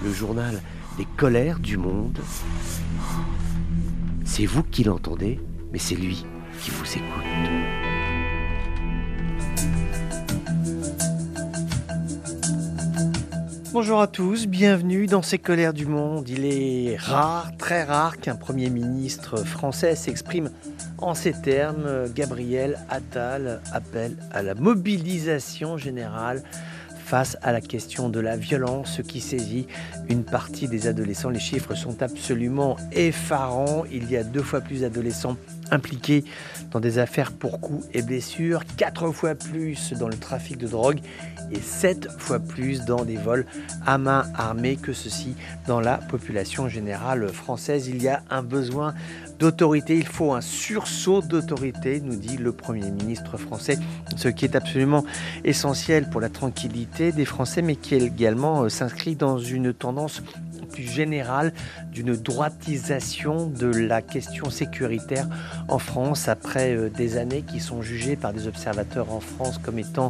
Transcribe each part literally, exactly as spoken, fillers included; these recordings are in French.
le journal des colères du monde. C'est vous qui l'entendez, mais c'est lui qui vous écoute. Bonjour à tous, bienvenue dans ces colères du monde. Il est rare, très rare qu'un Premier ministre français s'exprime en ces termes. Gabriel Attal appelle à la mobilisation générale face à la question de la violence qui saisit une partie des adolescents. Les chiffres sont absolument effarants. Il y a deux fois plus d'adolescents impliqués dans des affaires pour coups et blessures, quatre fois plus dans le trafic de drogue et sept fois plus dans des vols à main armée que ceci dans la population générale française. Il y a un besoin d'autorité, il faut un sursaut d'autorité, nous dit le Premier ministre français, ce qui est absolument essentiel pour la tranquillité des Français, mais qui également s'inscrit dans une tendance plus générale d'une droitisation de la question sécuritaire en France après des années qui sont jugées par des observateurs en France comme étant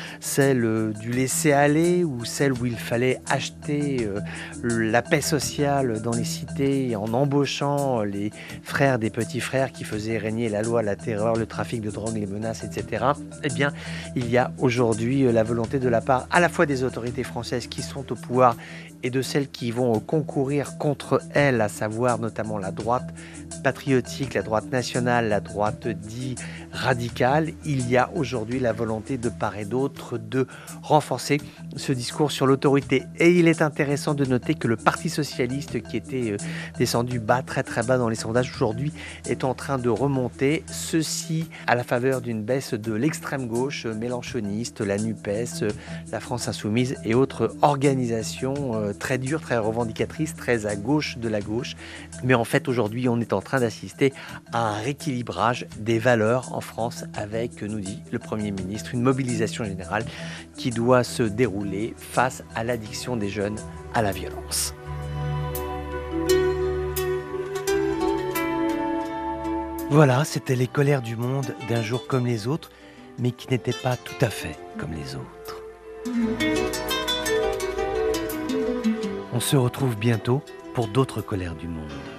celles du laisser-aller ou celles où il fallait acheter la paix sociale dans les cités en embauchant les frères des petits frères qui faisaient régner la loi, la terreur, le trafic de drogue, les menaces, et cetera. Eh bien, il y a aujourd'hui la volonté de la part à la fois des autorités françaises qui sont au pouvoir et de celles qui vont concourir contre elles, à savoir notamment la droite patriotique, la droite nationale, la droite dite radicale. Il y a aujourd'hui la volonté de part et d'autre de renforcer ce discours sur l'autorité. Et il est intéressant de noter que le Parti socialiste, qui était descendu bas, très très bas dans les sondages, aujourd'hui est en train de remonter. Ceci à la faveur d'une baisse de l'extrême gauche mélenchoniste, la NUPES, la France Insoumise et autres organisations très dures, très revendicatrices, très à gauche de la gauche. Mais en fait, aujourd'hui, on est en train d'assister à un rééquilibrage des valeurs en France avec, nous dit le Premier ministre, une mobilisation générale qui doit se dérouler face à l'addiction des jeunes à la violence. Voilà, c'était les colères du monde d'un jour comme les autres, mais qui n'étaient pas tout à fait comme les autres. On se retrouve bientôt pour d'autres colères du monde.